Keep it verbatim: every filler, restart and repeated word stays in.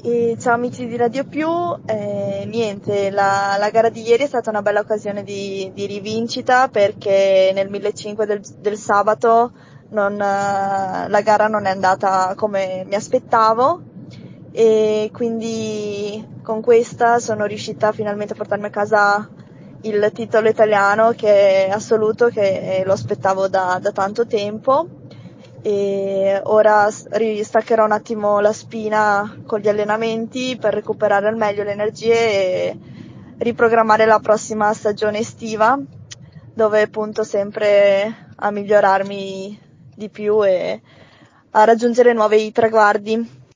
E ciao amici di Radio Più, eh, niente, la, la gara di ieri è stata una bella occasione di, di rivincita perché nel millecinquecento del, del sabato non, eh, la gara non è andata come mi aspettavo e quindi con questa sono riuscita finalmente a portarmi a casa il titolo italiano che è assoluto, che lo aspettavo da, da tanto tempo. E ora ristaccherò un attimo la spina con gli allenamenti per recuperare al meglio le energie e riprogrammare la prossima stagione estiva, dove punto sempre a migliorarmi di più e a raggiungere nuovi traguardi.